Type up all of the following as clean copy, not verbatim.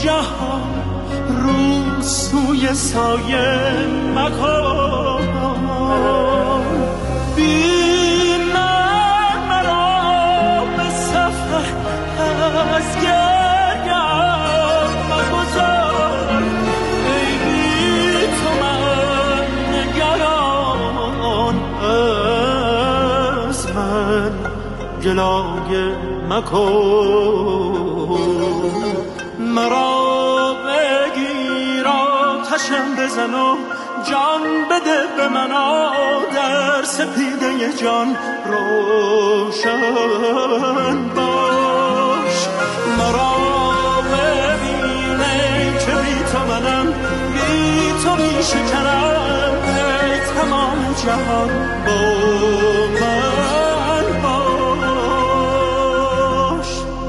جهان رو سوی سایه مکن. بی من مرا به سفر از گرگم مگذار. ای بی تو من نگران، از من جلوه مکن. مرا بگیر آتشم بزن و جان بده به من، در سپیده جان روشن باش. مرا ببین ای که بی تو منم، بی تو می شکنم، ای تمام جهان با من باش.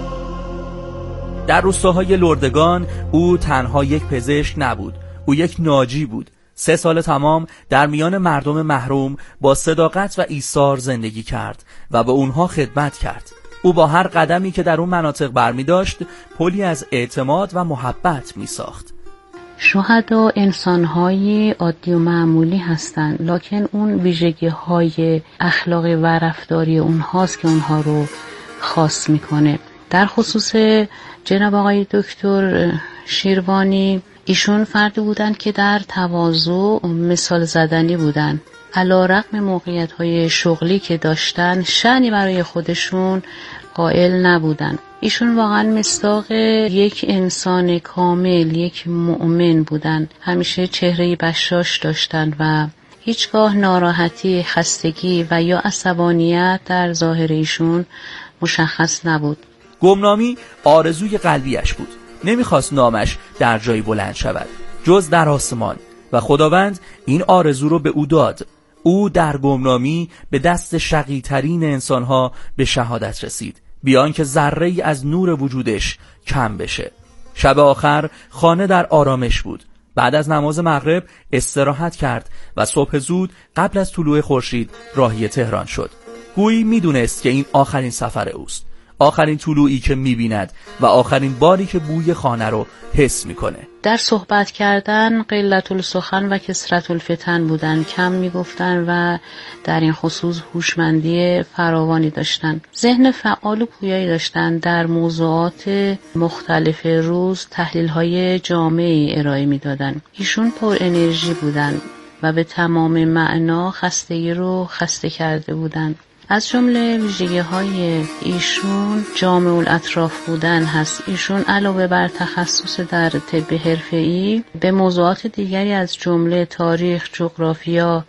در روستاهای لردگان او تنها یک پزشک نبود، او یک ناجی بود. 3 سال تمام در میان مردم محروم با صداقت و ایثار زندگی کرد و به اونها خدمت کرد. او با هر قدمی که در اون مناطق برمی داشت پلی از اعتماد و محبت می ساخت. شهدا انسان‌های عادی و معمولی هستند، لکن اون ویژگی‌های اخلاقی و رفتاری اونهاست که اونها رو خاص میکنه. در خصوص جناب آقای دکتر شیروانی، ایشون فردی بودن که در تواضع مثال زدنی بودن. علی‌رغم موقعیت‌های شغلی که داشتن، شأنی برای خودشون قائل نبودن. ایشون واقعا مصداق یک انسان کامل، یک مؤمن بودن. همیشه چهره بشاش داشتن و هیچگاه ناراحتی، خستگی و یا عصبانیت در ظاهر ایشون مشخص نبود. گمنامی آرزوی قلبیش بود. نمیخواست نامش در جایی بلند شود جز در آسمان و خداوند این آرزو رو به او داد. او در گمنامی به دست شقی‌ترین انسانها به شهادت رسید، بیان که ذره‌ای از نور وجودش کم بشه. شب آخر خانه در آرامش بود. بعد از نماز مغرب استراحت کرد و صبح زود قبل از طلوع خورشید راهی تهران شد. گویی میدونست که این آخرین سفر اوست، آخرین طلوعی که میبیند و آخرین باری که بوی خانه رو حس میکنه. در صحبت کردن قلت السخن و کثرت الفتن بودن، کم میگفتن و در این خصوص هوشمندی فراوانی داشتن. ذهن فعال و پویایی داشتن. در موضوعات مختلف روز تحلیل‌های جامعی ارائه میدادن. ایشون پر انرژی بودن و به تمام معنا خستگی رو خسته کرده بودن. از جمله ویژگی‌های ایشون جامع الاطراف بودن هست. ایشون علاوه بر تخصص در طب حرفه‌ای به موضوعات دیگری از جمله تاریخ، جغرافیا،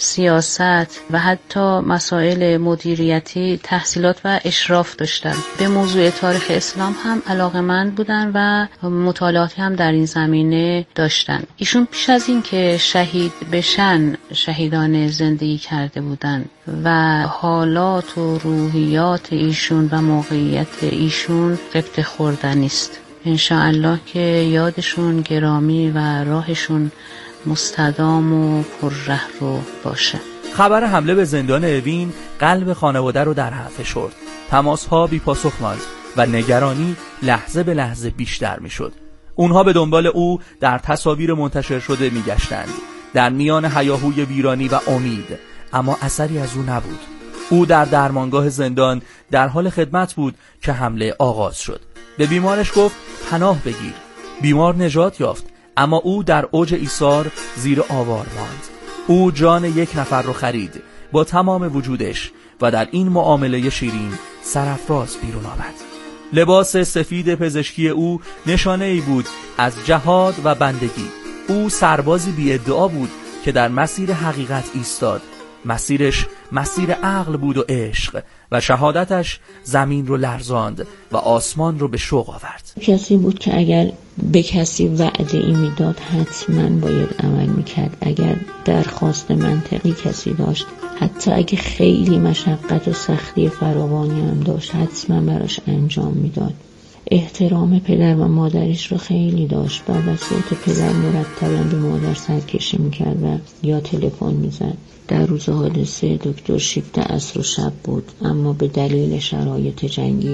سیاست و حتی مسائل مدیریتی تحصیلات و اشراف داشتن. به موضوع تاریخ اسلام هم علاقه‌مند بودن و مطالعاتی هم در این زمینه داشتن. ایشون پیش از این که شهید بشن شهیدان زندگی کرده بودن و حالات و روحیات ایشون و موقعیت ایشون غبطه خوردنی است. انشاءالله که یادشون گرامی و راهشون مستدام و پرره رو باشه. خبر حمله به زندان اوین قلب خانواده رو در هم فشرد. تماس‌ها بی پاسخ ماند و نگرانی لحظه به لحظه بیشتر می‌شد. اونها به دنبال او در تصاویر منتشر شده می‌گشتند، در میان هیاهوی ویرانی و امید، اما اثری از او نبود. او در درمانگاه زندان در حال خدمت بود که حمله آغاز شد. به بیمارش گفت پناه بگیر. بیمار نجات یافت، اما او در اوج ایثار زیر آوار ماند. او جان یک نفر رو خرید با تمام وجودش و در این معامله شیرین سرافراز بیرون آمد. لباس سفید پزشکی او نشانه ای بود از جهاد و بندگی. او سربازی بی ادعا بود که در مسیر حقیقت ایستاد. مسیرش مسیر عقل بود و عشق و شهادتش زمین رو لرزاند و آسمان رو به شوق آورد. کسی بود که اگر به کسی وعده ای میداد حتما باید عمل میکرد. اگر درخواست منطقی کسی داشت، حتی اگه خیلی مشقت و سختی فراوانی هم داشت، حتما براش انجام میداد. احترام پدر و مادرش رو خیلی داشت. بعد از صوت پدر مرتباً به مادر سرکشی میکرد و یا تلفن میزد. در روز حادثه دکتر شیفت عصر و شب بود، اما به دلیل شرایط جنگی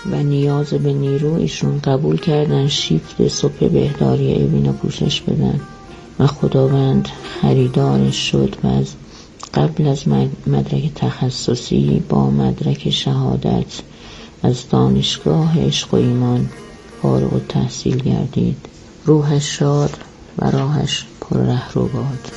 و نیاز به نیرو ایشون قبول کردن شیفت صبح بهداری اوینو پوشش بدن و خداوند خریدارش شد و از قبل از مدرک تخصصی با مدرک شهادت از دانشگاه عشق و ایمان فارغ التحصیل گردید. روحش شاد و راهش پر ره رو باد.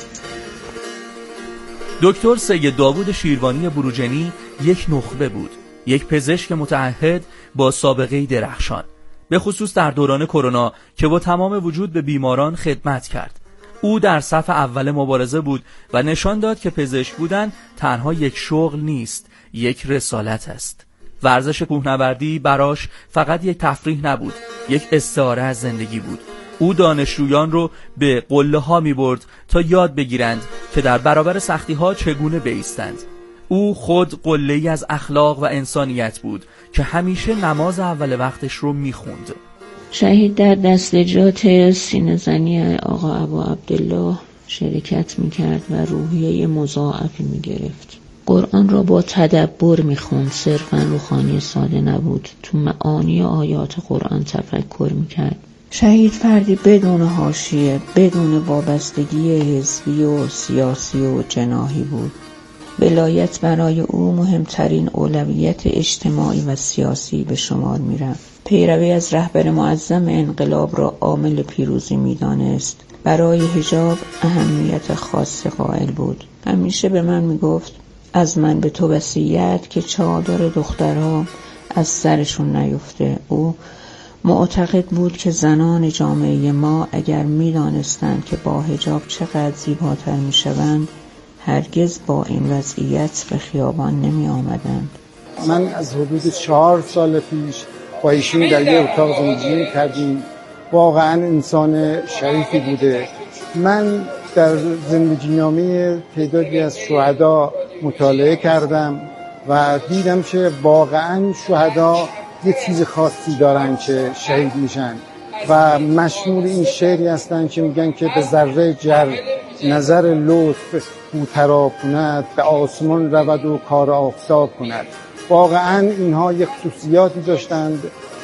دکتر سید داوود شیروانی بروجنی یک نخبه بود، یک پزشک متعهد با سابقه درخشان، به خصوص در دوران کرونا که با تمام وجود به بیماران خدمت کرد. او در صف اول مبارزه بود و نشان داد که پزشک بودن تنها یک شغل نیست، یک رسالت است. ورزش کوهنوردی براش فقط یک تفریح نبود، یک استعاره از زندگی بود. او دانشجویان رو به قله ها می برد تا یاد بگیرند که در برابر سختی ها چگونه بایستند. او خود قله‌ای از اخلاق و انسانیت بود که همیشه نماز اول وقتش رو می خوند. شهید در دستجات سینه‌زنی آقا ابو عبدالله شرکت می کرد و روحیه مضاعفی می گرفت. قرآن را با تدبر می خوند، صرفاً روحانی ساده نبود، تو معانی آیات قرآن تفکر می کرد. شهید فردی بدون حاشیه، بدون وابستگی حزبی و سیاسی و جناحی بود. ولایت برای او مهمترین اولویت اجتماعی و سیاسی به شمار می رفت. پیروی از رهبر معظم انقلاب را عامل پیروزی می دانست. برای حجاب اهمیت خاص قائل بود. همیشه به من می گفت از من به تو وصیت که چادر دخترها از سرشون نیفته. او معتقد بود که زنان جامعه ما اگر می دانستند که با حجاب چقدر زیباتر می شوند هرگز با این وضعیت به خیابان نمی آمدند. من از حدود 4 سال پیش با ایشون در یه اتاق زندگی کردیم. واقعا انسان شریفی بوده. من در زندگی نامه تعدادی از شهدا مطالعه کردم و دیدم که واقعا شهدا یه چیز خاصی دارن که شهید میشن و مشمول این شعری هستن که میگن که به ذره جر نظر لطف بوترا کند، به آسمان رود و کار آفتاب کند. واقعا اینها یک خصوصیاتی داشتند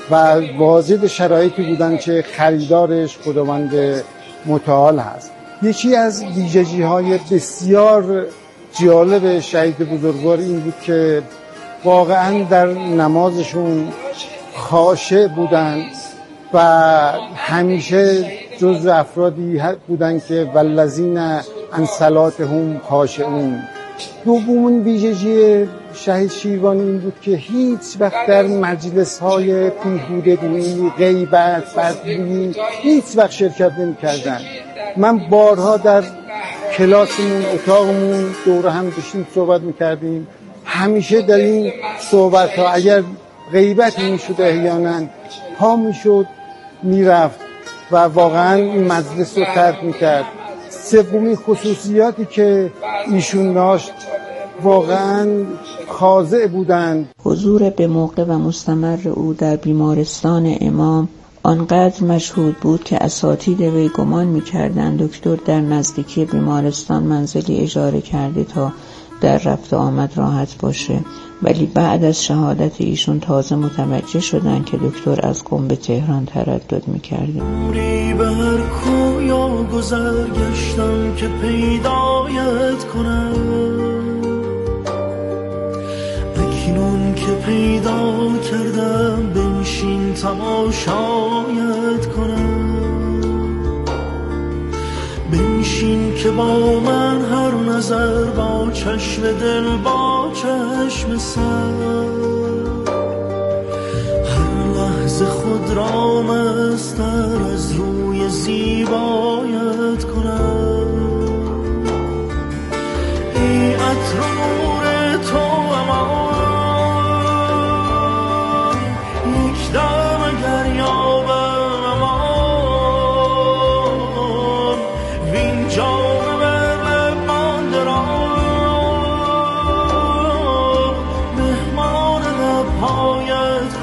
و واجد شرایطی بودند که خریدارش خداوند متعال هست. یکی از ویژگی‌های بسیار جالب شهید بزرگوار این بود که واقعا در نمازشون خاشع بودند و همیشه جز افرادی بودند که والذین عن صلاتهم خاشعون. دومین ویژگی شهید شیروانی این بود که هیچ وقت در مجلس‌های بیهوده‌گویی، غیبت، بدگویی هیچ وقت شرکت نمی‌کردند. من بارها در کلاسمون، اتاقمون دور هم داشتیم صحبت می‌کردیم. همیشه در این صحبت‌ها اگر غیبت می‌شد احیانا پا می‌شد میرفت و واقعا این مجلس رو ترک می‌کرد. سومین خصوصیاتی که ایشون داشت واقعا خاضع بودند. حضور به موقع و مستمر او در بیمارستان امام آنقدر مشهود بود که اساتید وی گمان می‌کردند دکتر در نزدیکی بیمارستان منزلی اجاره کرده تا در رفت و آمد راحت باشه، ولی بعد از شهادت ایشون تازه متوجه شدن که دکتر از قم به تهران تردد می‌کرده. عمری به هر کویا گذر گشتم که پیدایت کنم، اکنون که پیدا کردم بنشین تماشایت کنم. بنشین که با من هر نظر با چشم دل با چشم سر، هر لحظه خود را مستر از روی زیبایت کنم. ای عطر و نور تو امان، یک دم اگر یابم امان، وین جام بر لبان درام، مهمان لبهایت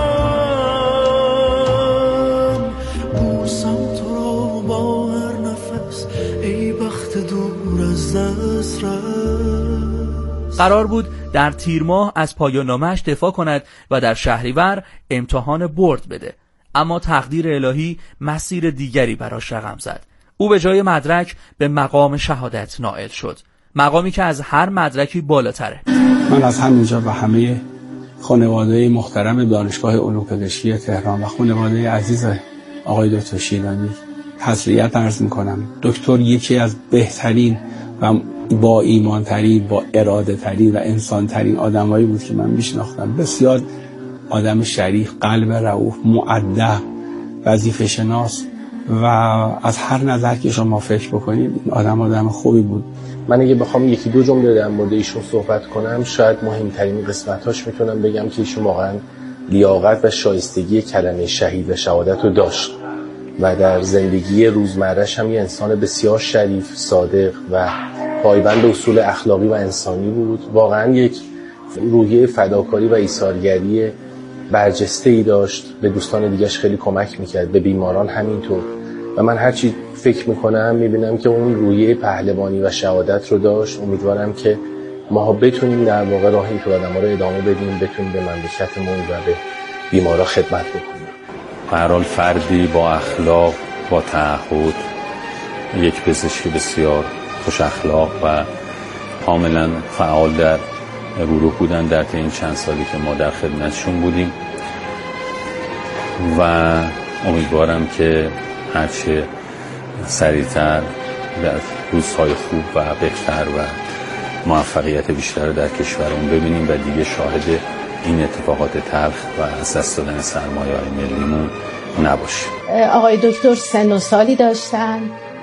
کنم. بوسم تو رو با هر نفس ای بخت دور از دست رفت، قرار بود در تیر ماه از پایان نامه‌اش دفاع کند و در شهریور امتحان بورد بده، اما تقدیر الهی مسیر دیگری براش رقم زد. او به جای مدرک به مقام شهادت نائل شد، مقامی که از هر مدرکی بالاتره. من از همینجا به همه خانواده محترم دانشگاه علوم پزشکی تهران و خانواده عزیز آقای دکتر شیرانی تسلیت عرض میکنم. دکتر یکی از بهترین و با ایمان ترین، با اراده ترین و انسان ترین آدمایی بود که من میشناختم. بسیار آدم شریف، قلب رؤوف، مؤدب، وظیفه شناس و از هر نظر که شما فکر بکنید آدم خوبی بود. من اگه بخوام یکی دو جمله در مورد ایشون صحبت کنم، شاید مهمترین قسمتاش میتونم بگم که ایشون واقعا لیاقت و شایستگی کلمه شهید و شهادت رو داشت و در زندگی روزمره‌اش هم یه انسان بسیار شریف، صادق و پایبند اصول اخلاقی و انسانی بود. واقعا یک روحیه فداکاری و ایثارگری برجسته‌ای داشت. به دوستان دیگه‌اش خیلی کمک میکرد، به بیماران همینطور. و من هرچی فکر میکنم میبینم که اون روحیه پهلوانی و شهادت رو داشت. امیدوارم که ما بتونیم در واقع راه این آدم‌ها رو ادامه بدیم، بتونیم به مملکتمون و به بیمارا خدمت بکنیم. به هر حال فردی با اخلاق، با تعهد، یک پزشک بسیار خوش اخلاق و کاملا فعال در گروه بودن در این چند سالی که ما در خدمتشون بودیم و امیدوارم که هرچه سریعتر در روزهای خوب و بهتر و موفقیت بیشتر در کشورمون ببینیم و دیگه شاهد این اتفاقات تلخ و از دست دادن سرمایه‌های ملیمون نباشیم. آقای دکتر سن و سالی داشتن،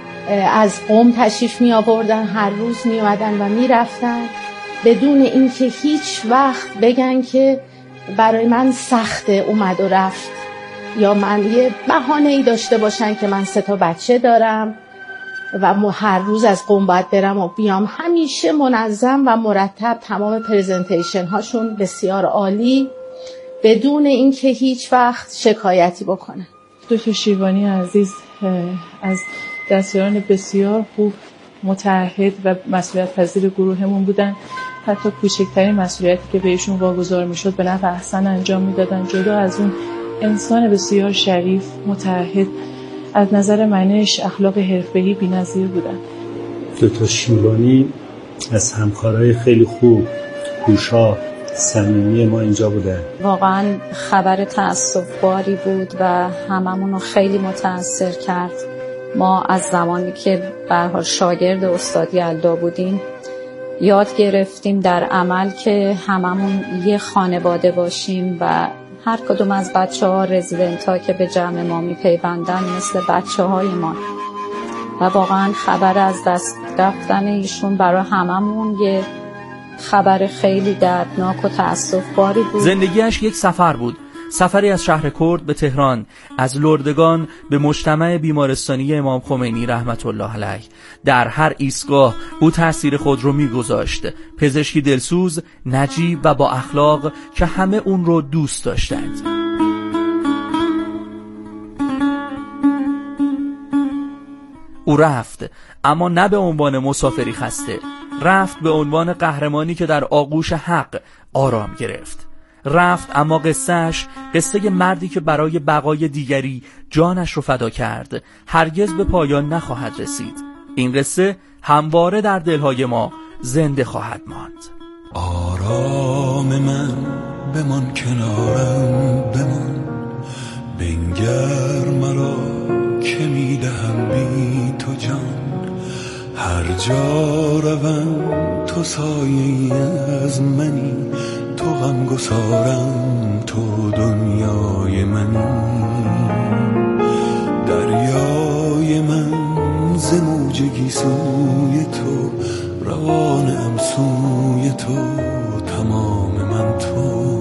از قم تشریف می آوردن، هر روز می اومدن و می رفتن بدون اینکه هیچ وقت بگن که برای من سخته اومد و رفت یا من یه بهانه‌ای داشته باشن که من 3 بچه دارم و هر روز از قم باید برم و بیام. همیشه منظم و مرتب، تمام پرزنتیشن هاشون بسیار عالی، بدون اینکه هیچ وقت شکایتی بکنن. دکتر شیروانی عزیز از دستیاران بسیار خوب، متعهد و مسئولیت پذیر گروهمون بودن. حتی کوچکترین مسئولیتی که بهشون واگذار میشد به نحو احسن انجام میدادن. جدا از اون انسان بسیار شریف، متعهد، از نظر منش اخلاق حرفه‌ای بی‌نظیر بودن. دکتر شیروانی از همکارای خیلی خوب، کوشا، صمیمی ما اینجا بودن. واقعا خبر تأسف‌باری بود و هممون رو خیلی متأثر کرد. ما از زمانی که به هر حال شاگرد استاد یلدا بودیم یاد گرفتیم در عمل که هممون یه خانواده باشیم و هر کدوم از بچه‌ها رزیدنت‌ها که به جمع ما می‌پیوندن مثل بچه‌های ما و واقعا خبر از دست رفتن ایشون برای هممون یه خبر خیلی دردناک و تأسف‌باری بود. زندگیش یک سفر بود، سفری از شهر کرد به تهران، از لردگان به مجتمع بیمارستانی امام خمینی رحمت الله علیه. در هر ایستگاه او تأثیر خود رو می‌گذاشت. پزشکی دلسوز، نجیب و با اخلاق که همه اون رو دوست داشتند. او رفت، اما نه به عنوان مسافری خسته. رفت به عنوان قهرمانی که در آغوش حق آرام گرفت. رفت اما قصهش قصه مردی که برای بقای دیگری جانش رو فدا کرد هرگز به پایان نخواهد رسید. این قصه همواره در دلهای ما زنده خواهد ماند. آرام من بمان کنارم بمان، بنگر مرا که میدهم بی تو جان. هر جا روم تو سایه از منی، تو غم گسارم تو دنیای منی. دریای من ز موج گیسوی تو، روانم سوی تو، تمام من تو.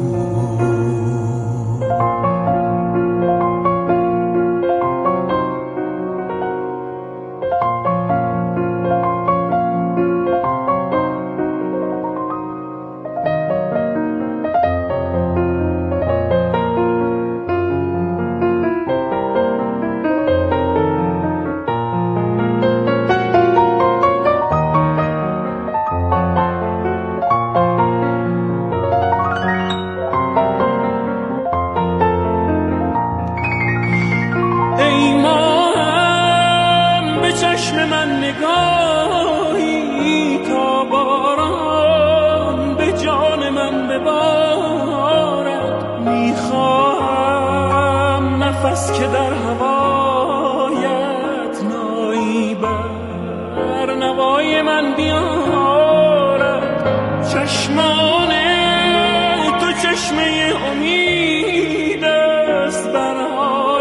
نگاهی تا باران به جان من ببارد. میخواهم نفس که در هوایت نایی بر نوای من بیارد. چشمان تو چشمه امید است بر حال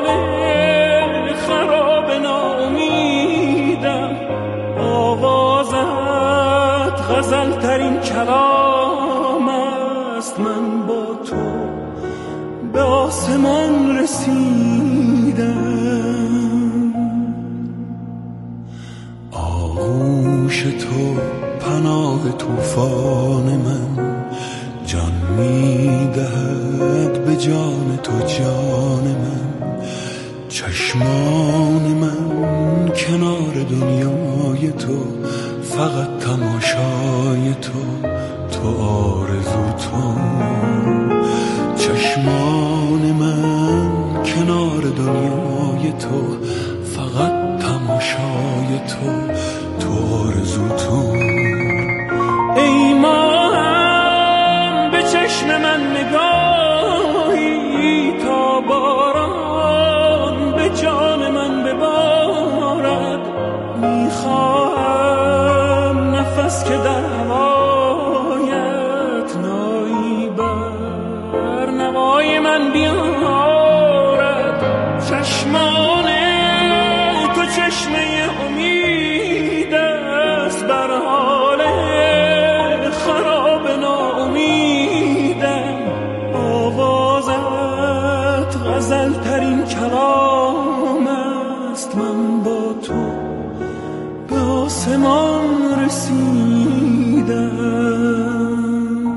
خراب ناامیدم. آوازت غزل ترین کلام است. من با تو به آسمان رسیدم. آغوش تو پناه طوفان من، جان می‌دهد به جان تو جان من. چشمان من کنار دنیای تو، فقط تماشای تو، تو آرزو تو. چشمان من کنار دنیای تو، فقط تماشای تو، تو آرزو تو. ای ماهم به چشم من نگاهی تا باران به جان من ببارد. میخواهم نفس که در هوایت نایی بر نوای من بیارد. چشمان تو چشمه امید است بر حال خراب ناامیدم. آوازت غزل ترین کلام است. من با تو به آسمان رسیدم.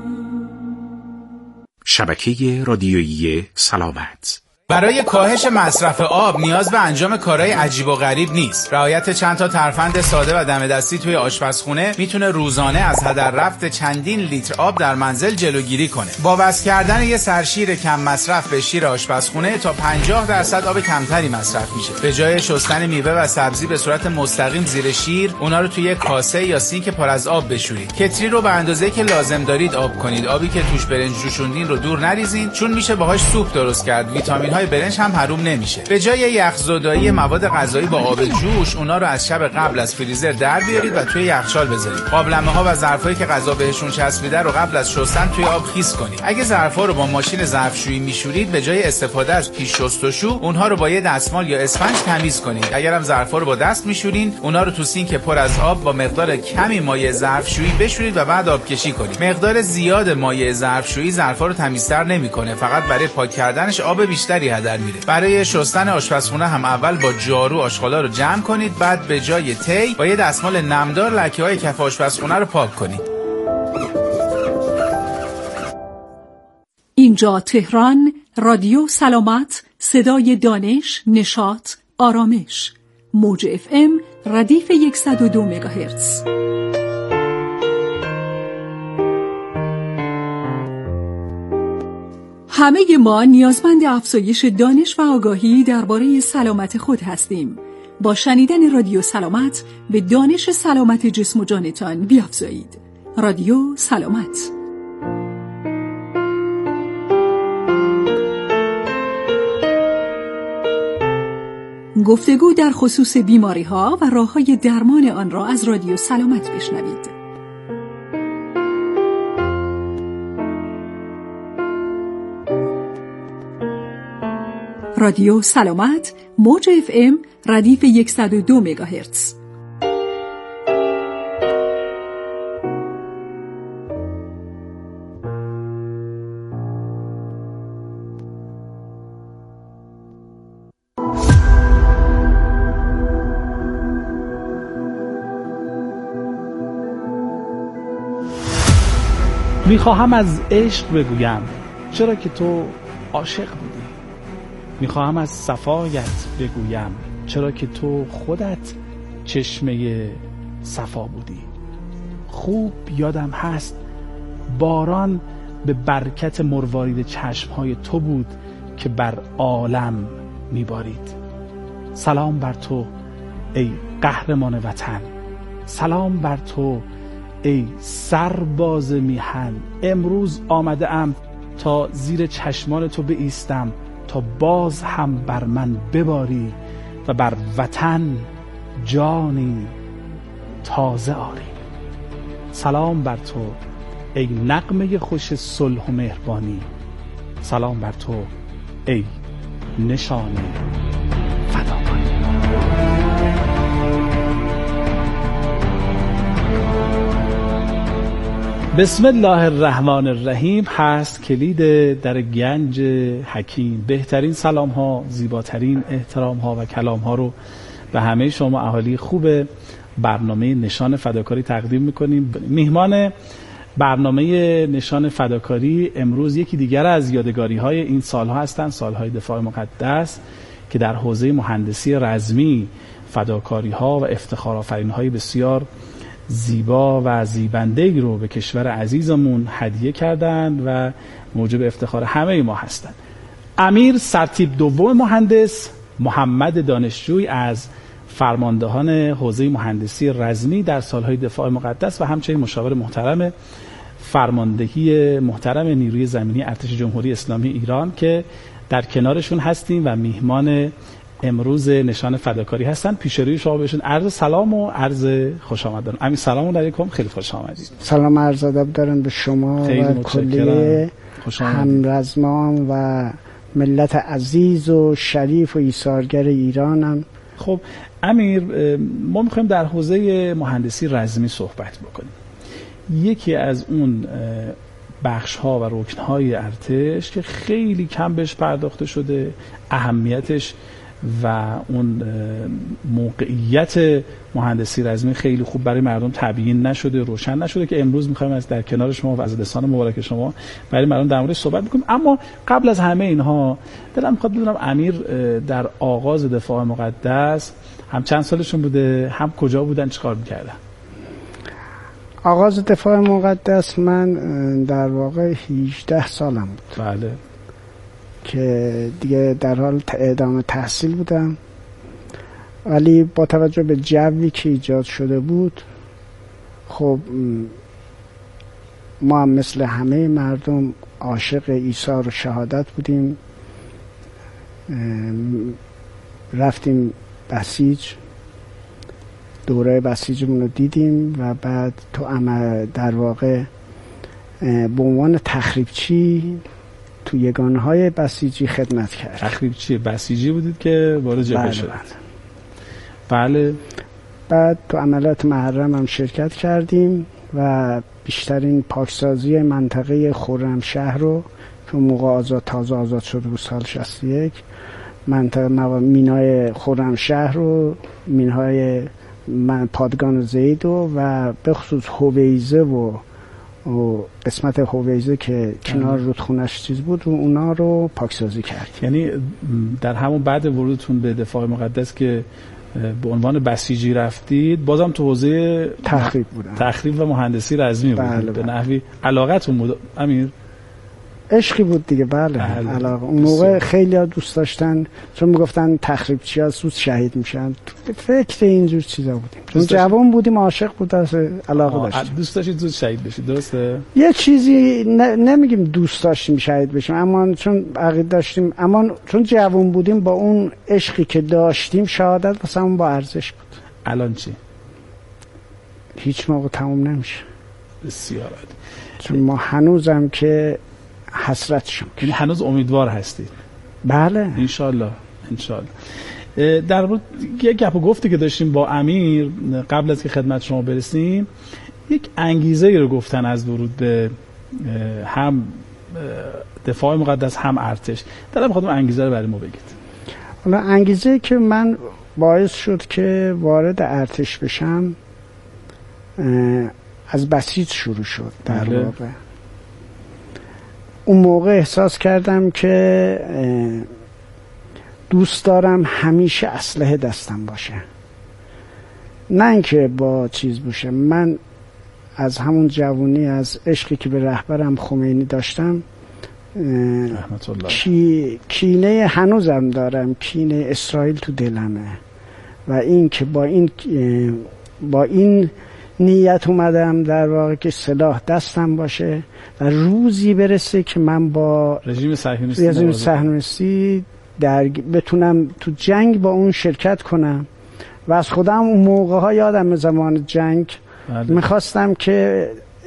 شبکه رادیویی سلامت. برای کاهش مصرف آب نیاز به انجام کارهای عجیب و غریب نیست. رعایت چند تا ترفند ساده و دم دستی توی آشپزخونه میتونه روزانه از هدر رفت چندین لیتر آب در منزل جلوگیری کنه. با وصل کردن یه سرشیر کم مصرف به شیر آشپزخونه تا 50% آب کمتری مصرف میشه. به جای شستن میوه و سبزی به صورت مستقیم زیر شیر، اونا رو توی کاسه یا سینک پر از آب بشورید. کتری رو به اندازه‌ای که لازم دارید آب کنید. آبی که توش برنج جوشوندین رو دور نریزین، چون میشه باهاش سوپ درست کرد. ویتامین‌های برنج هم حروم نمیشه. به جای یخزدایی مواد غذایی با آب جوش، اونا رو از شب قبل از فریزر در بیارید و توی یخچال بذارید. قابلمه‌ها و ظرفایی که غذا بهشون چسبیده رو قبل از شستن توی آب خیس کنید. اگه ظرفا رو با ماشین ظرفشویی میشورید، به جای استفاده از پیش شستشو، اونها رو با یه دستمال یا اسفنج تمیز کنید. اگر هم ظرفا رو با دست میشورین، اونا رو تو سینک پر از آب با مقدار کمی مایع ظرفشویی بشورید و بعد آبکشی کنید. مقدار زیاد مایع ظرفشویی ظرفا رو تمیزتر نمیکنه، فقط برای پاک کردنش آب بیشتری هدر میره. برای شستن آشپزخونه هم اول با جارو آشغالا رو جمع کنید، بعد به جای تی با یه دستمال نمدار لکه‌های کف آشپزخونه رو پاک کنید. اینجا تهران، رادیو سلامت، صدای دانش، نشاط، آرامش. موج FM ردیف 102 مگاهرتز. همه ما نیازمند افزایش دانش و آگاهی درباره سلامت خود هستیم. با شنیدن رادیو سلامت به دانش سلامت جسم و جانتان بیافزایید. رادیو سلامت. گفتگو در خصوص بیماری‌ها و راه‌های درمان آن را از رادیو سلامت بشنوید. رادیو سلامت، موج FM ردیف 102 مگاهرتز. میخواهم از عشق بگویم، چرا که تو عاشق بودی. میخواهم از صفایت بگویم، چرا که تو خودت چشمه صفا بودی. خوب یادم هست باران به برکت مروارید چشمهای تو بود که بر عالم میبارید. سلام بر تو ای قهرمان وطن. سلام بر تو ای سرباز میهن. امروز آمده ام تا زیر چشمان تو بایستم، تا باز هم بر من بباری و بر وطن جانی تازه آری. سلام بر تو ای نغمه خوش صلح و مهربانی. سلام بر تو ای نشان فداکاری. بسم الله الرحمن الرحیم هست کلید در گنج حکیم. بهترین سلام ها، زیباترین احترام ها و کلام ها رو به همه شما اهالی خوب برنامه نشان فداکاری تقدیم میکنیم. میهمان برنامه نشان فداکاری امروز یکی دیگر از یادگاری های این سالها هستند، سالهای دفاع مقدس، که در حوزه مهندسی رزمی فداکاری ها و افتخار آفرینی های بسیار زیبا و زیبنده‌ای رو به کشور عزیزمون هدیه کردند و موجب افتخار همه ما هستند. امیر سرتیپ دوم مهندس محمد دانشجوی از فرماندهان حوزه مهندسی رزمی در سالهای دفاع مقدس و همچنین مشاور محترم فرماندهی محترم نیروی زمینی ارتش جمهوری اسلامی ایران که در کنارشون هستیم و میهمان امروز نشان فداکاری هستن. پیش روی شما بهشون عرض سلام و عرض خوش آمدن. امین سلام علیکم، خیلی خوش آمدید. سلام عرض ادب دارم به شما و کلیه همرزمان و ملت عزیز و شریف و ایثارگر ایرانم. خب امیر، ما میخوایم در حوزه مهندسی رزمی صحبت بکنیم. یکی از اون بخش ها و رکن های ارتش که خیلی کم بهش پرداخته شده، اهمیتش و اون موقعیت مهندسی رزمی خیلی خوب برای مردم تبیین نشده، روشن نشده، که امروز میخوایم از در کنار شما و از دستان مبارک شما برای مردم در موردش صحبت بکنیم. اما قبل از همه اینها دلم میخواد بدونم امیر در آغاز دفاع مقدس هم چند سالشون بوده، هم کجا بودن، چیکار میکردن؟ آغاز دفاع مقدس من در واقع 18 سالم بود. بله. که دیگه در حال ادامه تحصیل بودم، ولی با توجه به جوی که ایجاد شده بود، خب ما هم مثل همه مردم عاشق ایثار و شهادت بودیم. رفتیم بسیج، دوره بسیجمون رو دیدیم و بعد تو در واقع به عنوان تخریبچی تو یگانه‌های بسیجی خدمت کرد. تخریبچی بسیجی بودید که وارد جبهه شدید؟ بله. بعد تو عملیات محرم هم شرکت کردیم و بیشترین پاکسازی منطقه خرمشهر رو که موقع تازه آزاد شده بود سال 61، منطقه مینای خرمشهر رو، مینهای پادگان زید و به خصوص هویزه و قسمت هویزه که کنار رودخونش چیز بود و اونا رو پاکسازی کرد. یعنی در همون بعد ورودتون به دفاع مقدس که به عنوان بسیجی رفتید، بازم تو حوزه تخریب و مهندسی رزمی بودید. به نحوی علاقتون بود امیر؟ عشقی بود دیگه. بله. علاقه. اون موقع خیلی ها دوست داشتن، چون میگفتن تخریبچی ها زود شهید میشن، فکر اینجور چیزا بودیم. چون جوان بودیم، عاشق بود، از علاقه داشتیم. دوست داشتید زود شهید بشید، درسته؟ یه چیزی نمیگیم دوست داشتیم شهید بشیم، اما چون عقیده داشتیم، اما چون جوان بودیم با اون عشقی که داشتیم، شهادت واسمون با ارزش بود. الان چی؟ هیچ موقع تموم نمیشه. بسیار عالی. چون ما هنوزم که حسرتشون، یعنی هنوز امیدوار هستید؟ بله انشالله. در مورد یک گپ و گفتی که داشتیم با امیر قبل از که خدمت شما برسیم، یک انگیزه ای رو گفتن از ورود به هم دفاع مقدس هم ارتش. دلم می‌خواد اون انگیزه رو برای ما بگید. حالا انگیزه که من باعث شد که وارد ارتش بشم از بسیج شروع شد. در واقع اون موقع احساس کردم که دوست دارم همیشه اسلحه دستم باشه، نه اینکه با چیز باشه. من از همون جوانی، از عشقی که به رهبرم خمینی داشتم، کینه هنوزم دارم، کینه اسرائیل تو دلمه و این که با این نیت اومدم در واقع که سلاح دستم باشه و روزی برسه که من با رژیم صهیونیستی بتونم تو جنگ با اون شرکت کنم. و از خودم اون موقع ها یادم زمان جنگ میخواستم که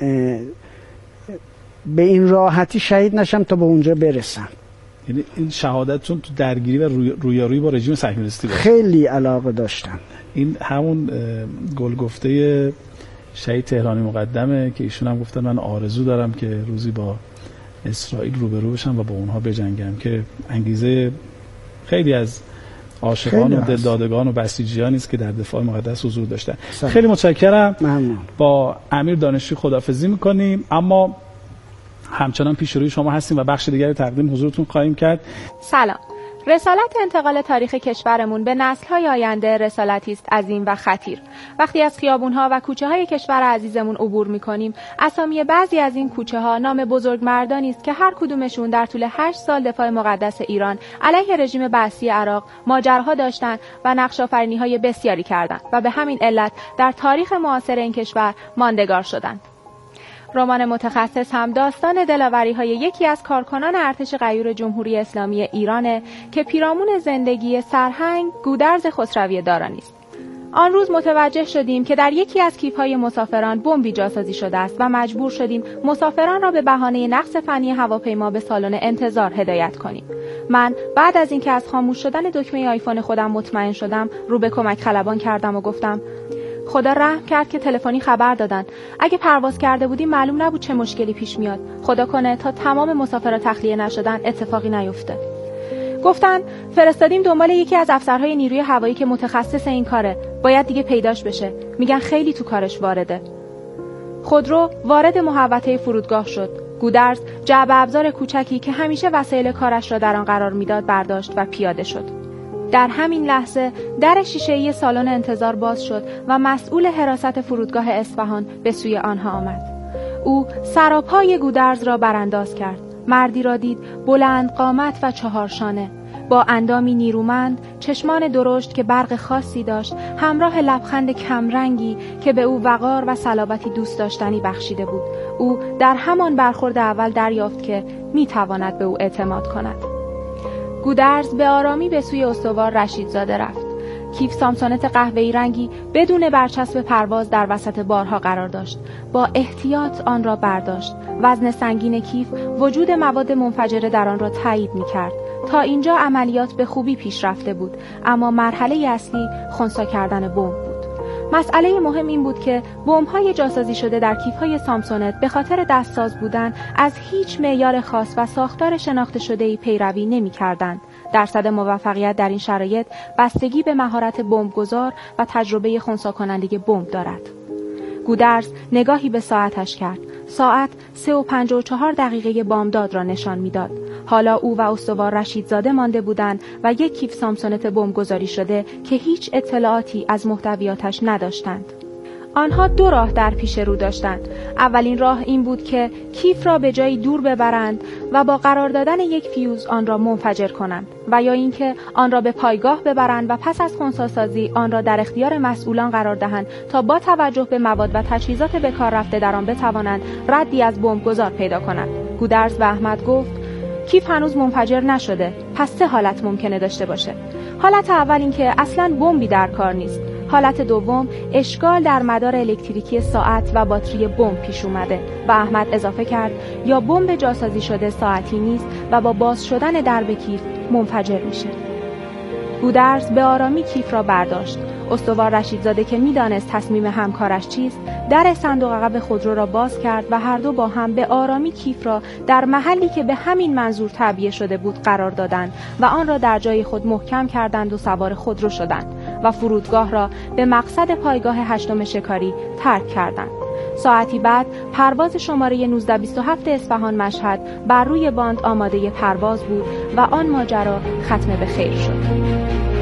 به این راحتی شهید نشم تا به اونجا برسم. یعنی این شهادتتون تو درگیری و رویارویی با رژیم صهیونیستی بود؟ خیلی علاقه داشتم. این همون گل گفته شهید تهرانی مقدمه که ایشون هم گفتن من آرزو دارم که روزی با اسرائیل روبرو بشم و با اونها بجنگم، که انگیزه خیلی از عاشقان و دلدادگان و بسیجیانی است که در دفاع مقدس حضور داشتن. خیلی متشکرم. ممنون. با امیر دانشجو خداحافظی میکنیم، اما همچنان پیش روی شما هستیم و بخش دیگری تقدیم حضورتون خواهیم کرد. سلام. رسالت انتقال تاریخ کشورمون به نسل‌های آینده رسالتی است عظیم و خطیر. وقتی از خیابون‌ها و کوچه‌های کشور عزیزمون عبور می‌کنیم، اسامی بعضی از این کوچه‌ها نام بزرگمردانی است که هر کدومشون در طول 8 سال دفاع مقدس ایران علیه رژیم بعثی عراق ماجراها داشتن و نقش‌آفرینی‌های بسیاری کردند و به همین علت در تاریخ معاصر این کشور ماندگار شدند. رمان متخصص هم داستان دلاوری‌های یکی از کارکنان ارتش غیور جمهوری اسلامی ایرانه که پیرامون زندگی سرهنگ گودرز خسروی دارانی است. آن روز متوجه شدیم که در یکی از کیف‌های مسافران بمبی جاسازی شده است و مجبور شدیم مسافران را به بهانه نقص فنی هواپیما به سالن انتظار هدایت کنیم. من بعد از اینکه از خاموش شدن دکمه آیفون خودم مطمئن شدم، رو به کمک خلبان کردم و گفتم خدا رحم کرد که تلفنی خبر دادن. اگه پرواز کرده بودیم معلوم نبود چه مشکلی پیش میاد. خدا کنه تا تمام مسافرها تخلیه نشدن اتفاقی نیفته. گفتن فرستادیم دنبال یکی از افسرهای نیروی هوایی که متخصص این کاره. باید دیگه پیداش بشه. میگن خیلی تو کارش وارده. خودرو وارد محوطه فرودگاه شد. گودرز جعبه ابزار کوچکی که همیشه وسایل کارش را در آن قرار میداد برداشت و پیاده شد. در همین لحظه در شیشه‌ای سالن انتظار باز شد و مسئول حراست فرودگاه اصفهان به سوی آنها آمد. او سراپای گودرز را برانداز کرد. مردی را دید بلند قامت و 4 شانه، با اندامی نیرومند، چشمان درشت که برق خاصی داشت، همراه لبخند کمرنگی که به او وقار و صلابتی دوست داشتنی بخشیده بود. او در همان برخورد اول دریافت که میتواند به او اعتماد کند. گودرز به آرامی به سوی استوار رشیدزاده رفت. کیف سامسونت قهوه‌ای رنگی بدون برچسب پرواز در وسط بارها قرار داشت. با احتیاط آن را برداشت. وزن سنگین کیف وجود مواد منفجره در آن را تایید می‌کرد. تا اینجا عملیات به خوبی پیش رفته بود، اما مرحله اصلی خنثی کردن بمب بود. مسئله مهم این بود که بمب‌های جاسازی شده در کیف‌های سامسونت به خاطر دستساز بودن از هیچ معیار خاص و ساختار شناخته شده‌ای پیروی نمی‌کردند. درصد موفقیت در این شرایط بستگی به مهارت بمبگذار و تجربه خنثی کننده بمب دارد. گودرز نگاهی به ساعتش کرد. ساعت 3:54 بامداد را نشان می‌داد. حالا او و استوار رشیدزاده مانده بودند و یک کیف سامسونت بمبگذاری شده که هیچ اطلاعاتی از محتویاتش نداشتند. آنها 2 راه در پیش رو داشتند. اولین راه این بود که کیف را به جایی دور ببرند و با قرار دادن یک فیوز آن را منفجر کنند، و یا اینکه آن را به پایگاه ببرند و پس از خنثی‌سازی آن را در اختیار مسئولان قرار دهند تا با توجه به مواد و تجهیزات به کار رفته در آن بتوانند ردی از بمبگذار پیدا کنند. گودرز به احمد گفت کیف هنوز منفجر نشده، پس 3 حالت ممکنه داشته باشه. حالت اول این که اصلاً بمبی در کار نیست. حالت دوم اشکال در مدار الکتریکی ساعت و باتری بمب پیش اومده. و احمد اضافه کرد یا بمب جاسازی شده ساعتی نیست و با باز شدن درب کیف منفجر میشه. گودرز به آرامی کیف را برداشت. استوار رشیدزاده که میدانست تصمیم همکارش چیست، در صندوق عقب خودرو را باز کرد و هر دو با هم به آرامی کیف را در محلی که به همین منظور تعبیه شده بود قرار دادند و آن را در جای خود محکم کردند و سوار خودرو شدند و فرودگاه را به مقصد پایگاه 8 شکاری ترک کردند. ساعتی بعد پرواز شماره 1927 اصفهان مشهد بر روی باند آماده پرواز بود و آن ماجرا ختم به خیر شد.